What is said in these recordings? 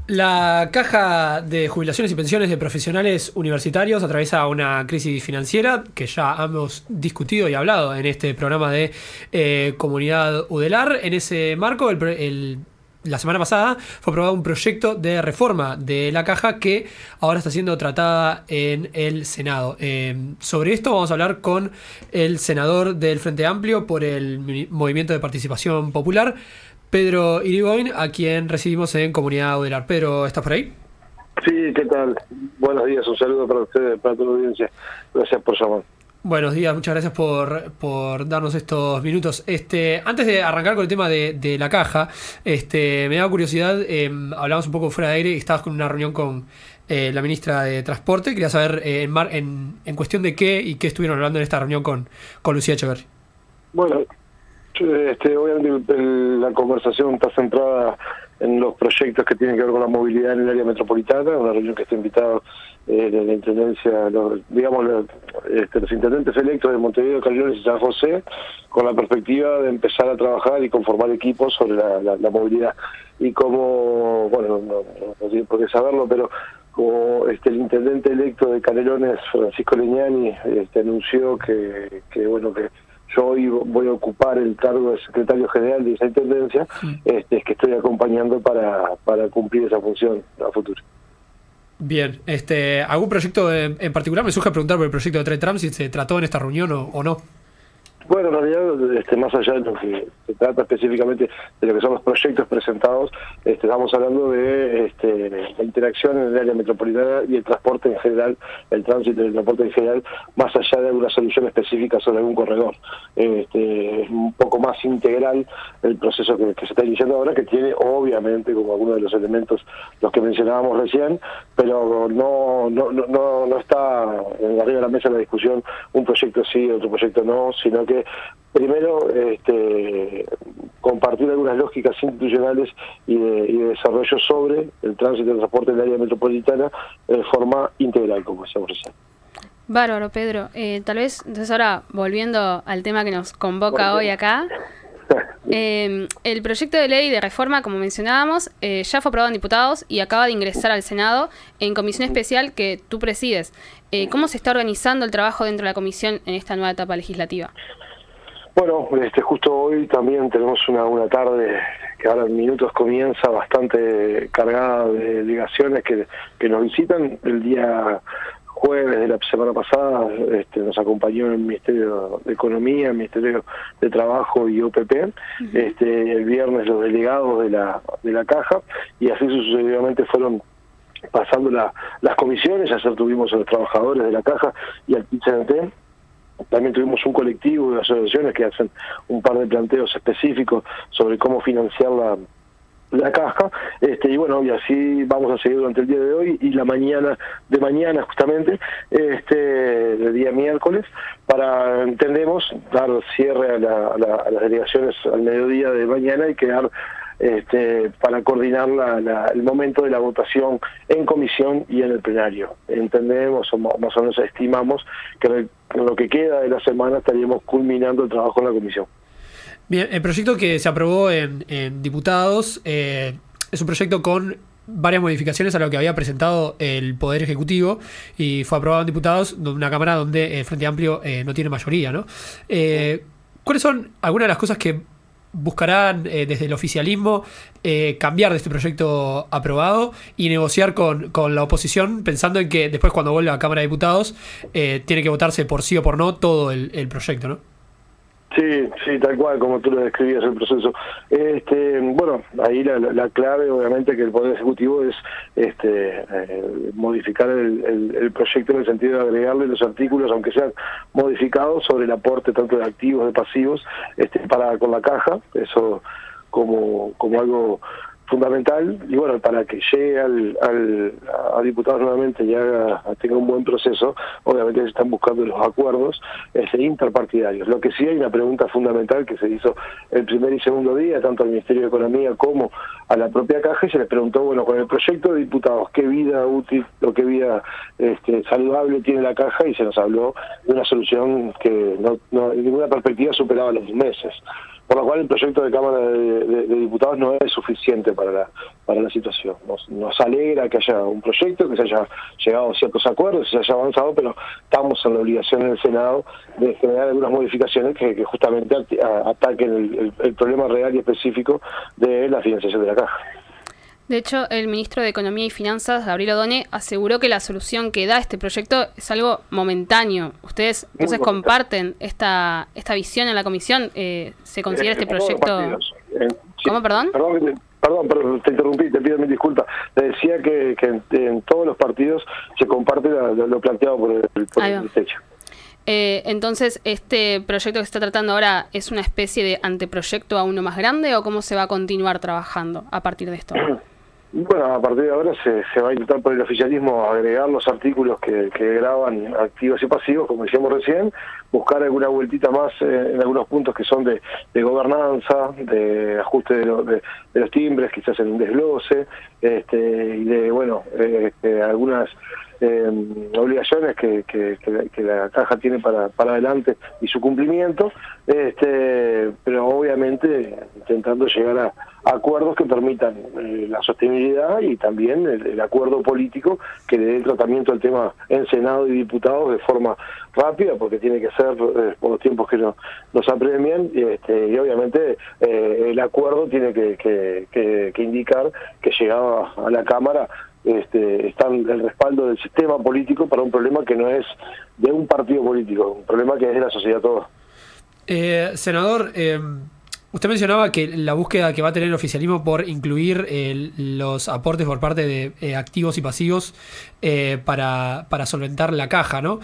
La Caja de Jubilaciones y Pensiones de Profesionales Universitarios atraviesa una crisis financiera que ya hemos discutido y hablado en este programa de Comunidad Udelar. En ese marco, la semana pasada fue aprobado un proyecto de reforma de la Caja que ahora está siendo tratada en el Senado. Sobre esto vamos a hablar con el senador del Frente Amplio por el Movimiento de Participación Popular, Pedro Irigoyen, a quien recibimos en Comunidad Udelar. Pedro, ¿estás por ahí? Sí, ¿qué tal? Buenos días, un saludo para ustedes, para toda la audiencia. Gracias por llamar. Buenos días, muchas gracias por darnos estos minutos. Antes de arrancar con el tema de la Caja, me da curiosidad, hablamos un poco fuera de aire y estabas con una reunión con la ministra de Transporte. Quería saber en cuestión de qué y qué estuvieron hablando en esta reunión con Lucía Echeverri. Bueno, obviamente la conversación está centrada en los proyectos que tienen que ver con la movilidad en el área metropolitana, una reunión que está invitado de la Intendencia, los intendentes electos de Montevideo, Canelones y San José, con la perspectiva de empezar a trabajar y conformar equipos sobre la movilidad. Y como, bueno, no tiene por qué saberlo, pero como el intendente electo de Canelones, Francisco Leñani, anunció que yo hoy voy a ocupar el cargo de secretario general de esa intendencia, es que estoy acompañando para cumplir esa función a futuro. Bien, ¿algún proyecto en particular? Me surge preguntar por el proyecto de Tren-Tram, si se trató en esta reunión o no. Bueno, en realidad, más allá de lo que se trata específicamente de lo que son los proyectos presentados, estamos hablando de la interacción en el área metropolitana y el transporte en general, el tránsito y el transporte en general, más allá de alguna solución específica sobre algún corredor. Es un poco más integral el proceso que se está iniciando ahora, que tiene obviamente como algunos de los elementos los que mencionábamos recién, pero no está arriba de la mesa de la discusión un proyecto sí, otro proyecto no, sino que primero compartir algunas lógicas institucionales y de desarrollo sobre el tránsito y el transporte en el área metropolitana de forma integral, como decíamos recién. Bárbaro, Pedro. Tal vez, entonces ahora, volviendo al tema que nos convoca hoy acá, el proyecto de ley de reforma, como mencionábamos, ya fue aprobado en diputados y acaba de ingresar al Senado en comisión especial que tú presides. ¿Cómo se está organizando el trabajo dentro de la comisión en esta nueva etapa legislativa? Bueno, justo hoy también tenemos una tarde que ahora en minutos comienza bastante cargada de delegaciones que nos visitan. El día jueves de la semana pasada nos acompañó el Ministerio de Economía, el Ministerio de Trabajo y OPP. El viernes los delegados de la Caja, y así sucesivamente fueron pasando las comisiones. Ayer tuvimos a los trabajadores de la Caja y al PIT-CNT. También tuvimos un colectivo de asociaciones que hacen un par de planteos específicos sobre cómo financiar la Caja, y bueno, y así vamos a seguir durante el día de hoy y la mañana justamente, el día miércoles, para, entendemos, dar cierre a las delegaciones al mediodía de mañana y quedar para coordinar el momento de la votación en comisión y en el plenario. Entendemos, o más o menos estimamos, que en lo que queda de la semana estaríamos culminando el trabajo en la comisión. Bien, el proyecto que se aprobó en diputados es un proyecto con varias modificaciones a lo que había presentado el Poder Ejecutivo y fue aprobado en diputados, una Cámara donde el Frente Amplio no tiene mayoría, ¿no? ¿Cuáles son algunas de las cosas que buscarán desde el oficialismo cambiar de este proyecto aprobado y negociar con la oposición, pensando en que después, cuando vuelva a la Cámara de Diputados, tiene que votarse por sí o por no todo el proyecto, ¿no? Sí, tal cual, como tú lo describías el proceso. Bueno, ahí la clave, obviamente, que el Poder Ejecutivo es modificar el proyecto en el sentido de agregarle los artículos, aunque sean modificados, sobre el aporte tanto de activos, de pasivos, con la Caja, eso como algo fundamental, y bueno, para que llegue a diputados nuevamente y tenga un buen proceso, obviamente se están buscando los acuerdos interpartidarios. Lo que sí hay una pregunta fundamental que se hizo el primer y segundo día, tanto al Ministerio de Economía como a la propia Caja, y se les preguntó, bueno, con el proyecto de diputados, ¿qué vida útil o qué vida saludable tiene la Caja? Y se nos habló de una solución que no en ninguna perspectiva superaba los 2 meses. por lo cual el proyecto de Cámara de Diputados no es suficiente para la situación. Nos alegra que haya un proyecto, que se haya llegado a ciertos acuerdos, que se haya avanzado, pero estamos en la obligación en el Senado de generar algunas modificaciones que justamente ataquen el problema real y específico de la financiación de la caja. De hecho, el ministro de Economía y Finanzas, Gabriel Odone, aseguró que la solución que da este proyecto es algo momentáneo. ¿Ustedes entonces comparten esta visión en la comisión? ¿Se considera este proyecto...? ¿Cómo, perdón? Perdón, te interrumpí, te pido mil disculpas. Le decía que en todos los partidos se comparte lo planteado por el techo. Entonces, ¿este proyecto que se está tratando ahora es una especie de anteproyecto a uno más grande o cómo se va a continuar trabajando a partir de esto? Bueno, a partir de ahora se va a intentar por el oficialismo agregar los artículos que graban activos y pasivos, como decíamos recién, buscar alguna vueltita más en algunos puntos que son de gobernanza, de ajuste de los timbres, quizás en un desglose, y de algunas obligaciones que la caja tiene para adelante y su cumplimiento, pero obviamente intentando llegar a acuerdos que permitan la sostenibilidad y también el acuerdo político que le dé el tratamiento al tema en Senado y diputados de forma rápida, porque tiene que ser por los tiempos que nos apremian, y obviamente el acuerdo tiene que indicar que llegado a la Cámara está el respaldo del sistema político para un problema que no es de un partido político, un problema que es de la sociedad toda. Senador, usted mencionaba que la búsqueda que va a tener el oficialismo por incluir los aportes por parte de activos y pasivos para solventar la caja, ¿no?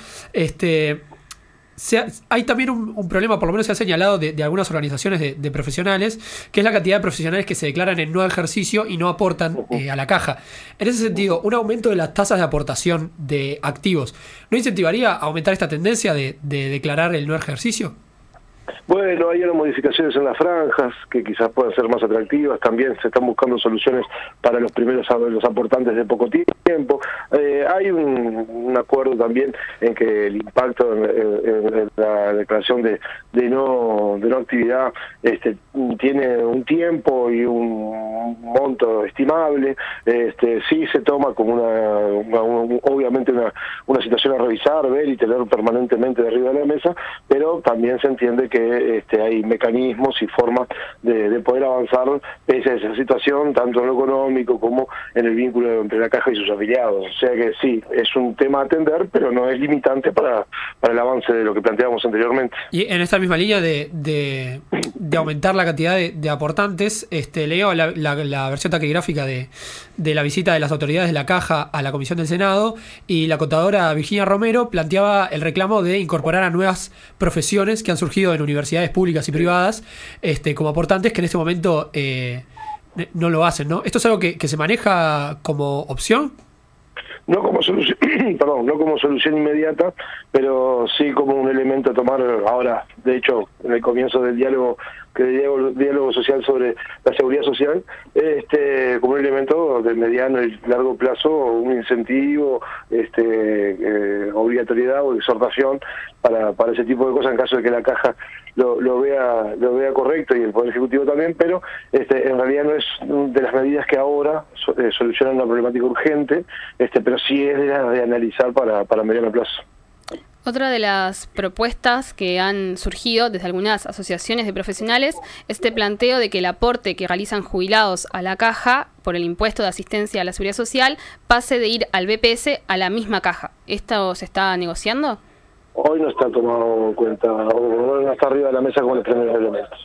Hay también un problema, por lo menos se ha señalado de algunas organizaciones de profesionales, que es la cantidad de profesionales que se declaran en no ejercicio y no aportan a la caja. En ese sentido, un aumento de las tasas de aportación de activos, ¿no incentivaría a aumentar esta tendencia de declarar el no ejercicio? Bueno, hay unas modificaciones en las franjas que quizás puedan ser más atractivas. También se están buscando soluciones para los aportantes de poco tiempo. Hay un acuerdo también en que el impacto en la declaración de no actividad tiene un tiempo y un monto estimable. Sí se toma como obviamente una situación a revisar, ver y tener permanentemente de arriba de la mesa, pero también se entiende que hay mecanismos y formas de poder avanzar pese a esa situación, tanto en lo económico como en el vínculo entre la caja y sus afiliados. O sea que sí, es un tema a atender, pero no es limitante para el avance de lo que planteábamos anteriormente. Y en esta misma línea de aumentar la cantidad de aportantes, leo la versión taquigráfica de la visita de las autoridades de la caja a la Comisión del Senado, y la contadora Virginia Romero planteaba el reclamo de incorporar a nuevas profesiones que han surgido en universidades públicas y privadas como aportantes, que en este momento no lo hacen, ¿no? ¿Esto es algo que se maneja como opción? No como solución, no como solución inmediata, pero sí como un elemento a tomar ahora. De hecho, en el comienzo del diálogo social sobre la seguridad social, como un elemento de mediano y largo plazo, un incentivo, obligatoriedad o exhortación para ese tipo de cosas en caso de que la caja lo vea correcto y el Poder Ejecutivo también, pero en realidad no es de las medidas que ahora solucionan una problemática urgente, pero sí es de analizar para mediano plazo. Otra de las propuestas que han surgido desde algunas asociaciones de profesionales es este planteo de que el aporte que realizan jubilados a la caja por el impuesto de asistencia a la seguridad social pase de ir al BPS a la misma caja. ¿Esto se está negociando? Hoy no está tomado en cuenta, o no está arriba de la mesa como los primeros elementos.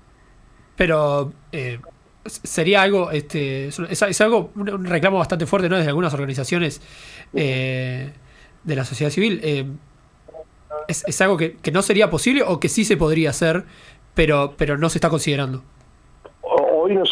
Pero sería algo, es algo, un reclamo bastante fuerte, ¿no?, desde algunas organizaciones de la sociedad civil. ¿Es algo que no sería posible o que sí se podría hacer, pero no se está considerando? Hoy no se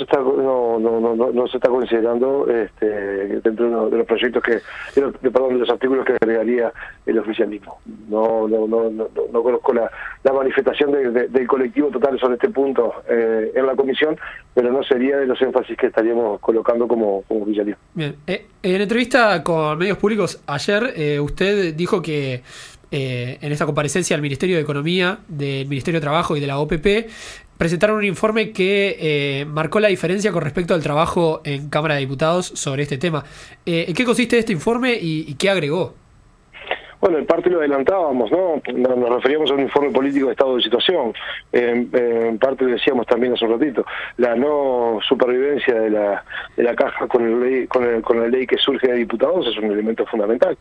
está considerando dentro de los proyectos de los artículos que agregaría el oficialismo. No conozco la manifestación del colectivo total sobre este punto en la comisión, pero no sería de los énfasis que estaríamos colocando como oficialismo. Bien. En entrevista con medios públicos ayer, usted dijo que en esta comparecencia del Ministerio de Economía, del Ministerio de Trabajo y de la OPP, presentaron un informe que marcó la diferencia con respecto al trabajo en Cámara de Diputados sobre este tema. ¿En qué consiste este informe y qué agregó? Bueno, en parte lo adelantábamos, ¿no? Nos referíamos a un informe político de estado de situación. En parte lo decíamos también hace un ratito. La no supervivencia de la caja con la ley que surge de diputados es un elemento fundamental.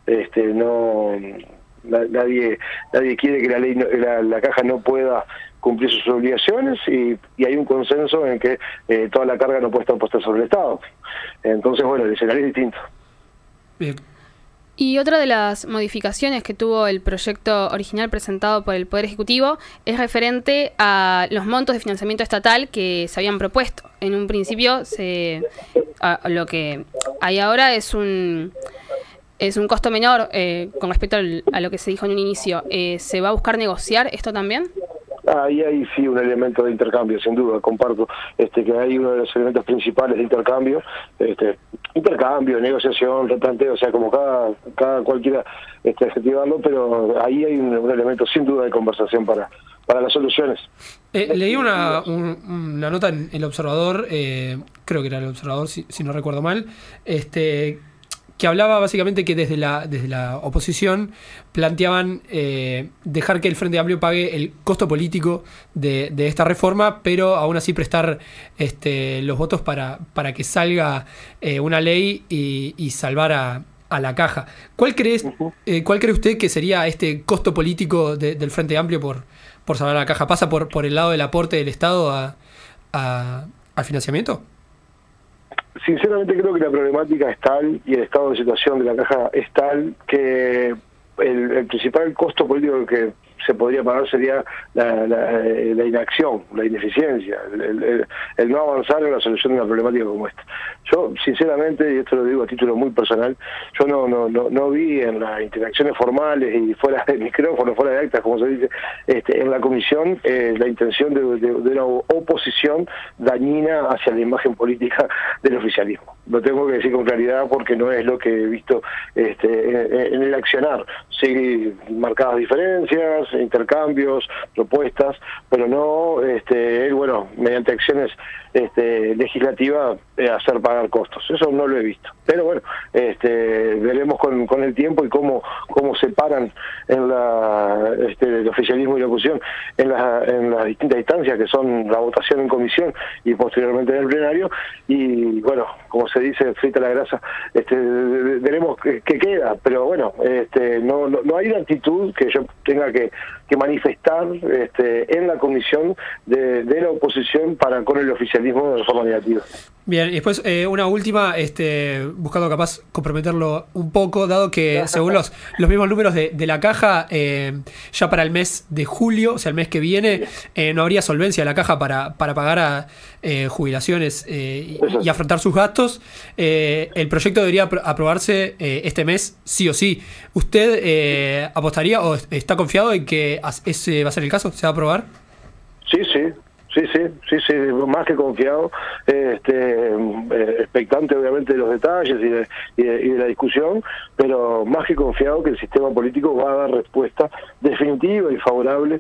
Nadie quiere que la caja no pueda cumplir sus obligaciones y hay un consenso en que toda la carga no puede estar puesta sobre el Estado. Entonces, bueno, el escenario es distinto. Bien. Y otra de las modificaciones que tuvo el proyecto original presentado por el Poder Ejecutivo es referente a los montos de financiamiento estatal que se habían propuesto. En un principio, lo que hay ahora es un costo menor con respecto a lo que se dijo en un inicio. ¿Se va a buscar negociar esto también? Ahí hay sí un elemento de intercambio, sin duda, comparto que hay uno de los elementos principales de intercambio, negociación, replanteo, o sea, como cada cualquiera adjetivarlo, pero ahí hay un elemento sin duda de conversación para las soluciones. Leí una nota en El Observador, creo que era El Observador, si no recuerdo mal, que hablaba básicamente que desde la oposición planteaban dejar que el Frente Amplio pague el costo político de esta reforma, pero aún así prestar los votos para que salga una ley y salvar a la caja. ¿Cuál cree usted que sería este costo político del Frente Amplio por salvar a la caja? ¿Pasa por el lado del aporte del Estado al financiamiento? Sinceramente creo que la problemática es tal y el estado de situación de la caja es tal que el principal costo político que se podría pagar sería la inacción, la ineficiencia, el no avanzar en la solución de una problemática como esta. Yo, sinceramente, y esto lo digo a título muy personal, yo no vi en las interacciones formales y fuera del micrófono, fuera de actas, como se dice, en la comisión, la intención de una oposición dañina hacia la imagen política del oficialismo. Lo tengo que decir con claridad porque no es lo que he visto en el accionar. Sí, marcadas diferencias, intercambios, propuestas, pero no, mediante acciones legislativas hacer pagar costos. Eso no lo he visto. Pero bueno, veremos con el tiempo y cómo se paran en el oficialismo y la oposición en las distintas instancias que son la votación en comisión y posteriormente en el plenario. Y bueno, como se dice, frita la grasa, veremos qué queda. Pero bueno, no hay una actitud que yo tenga que manifestar en la comisión de la oposición para con el oficialismo de forma negativa. Bien, y después una última, buscando capaz comprometerlo un poco, dado que según los mismos números de la caja, ya para el mes de julio, o sea, el mes que viene, no habría solvencia de la caja para pagar a jubilaciones y afrontar sus gastos. El proyecto debería aprobarse este mes, sí o sí. ¿Usted apostaría o está confiado en que ese va a ser el caso? ¿Se va a aprobar? Sí, más que confiado, expectante obviamente de los detalles y de la discusión, pero más que confiado que el sistema político va a dar respuesta definitiva y favorable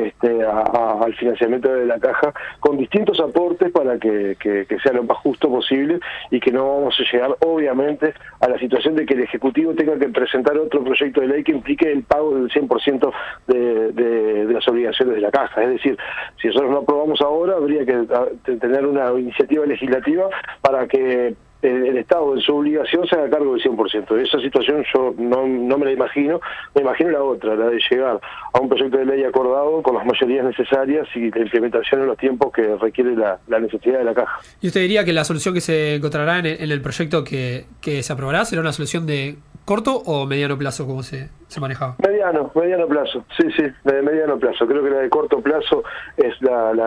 al financiamiento de la caja con distintos aportes para que sea lo más justo posible y que no vamos a llegar obviamente a la situación de que el Ejecutivo tenga que presentar otro proyecto de ley que implique el pago del 100% de las obligaciones de la caja. Es decir, si nosotros no aprobamos ahora, habría que tener una iniciativa legislativa para que el Estado en su obligación se haga cargo del 100%. Esa situación yo no me la imagino, me imagino la otra, la de llegar a un proyecto de ley acordado con las mayorías necesarias y la implementación en los tiempos que requiere la necesidad de la caja. ¿Y usted diría que la solución que se encontrará en el proyecto que se aprobará será una solución de corto o mediano plazo, como se manejaba? Mediano plazo, sí, de mediano plazo. Creo que la de corto plazo es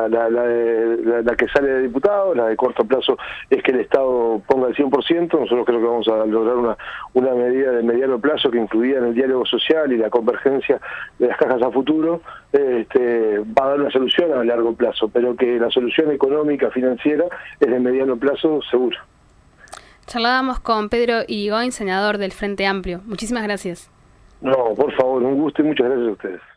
la que sale de diputados, la de corto plazo es que el Estado ponga el 100%, nosotros creo que vamos a lograr una medida de mediano plazo que incluida en el diálogo social y la convergencia de las cajas a futuro, va a dar una solución a largo plazo, pero que la solución económica, financiera, es de mediano plazo seguro. Charlábamos con Pedro Irigoyen, senador del Frente Amplio. Muchísimas gracias. No, por favor, un gusto y muchas gracias a ustedes.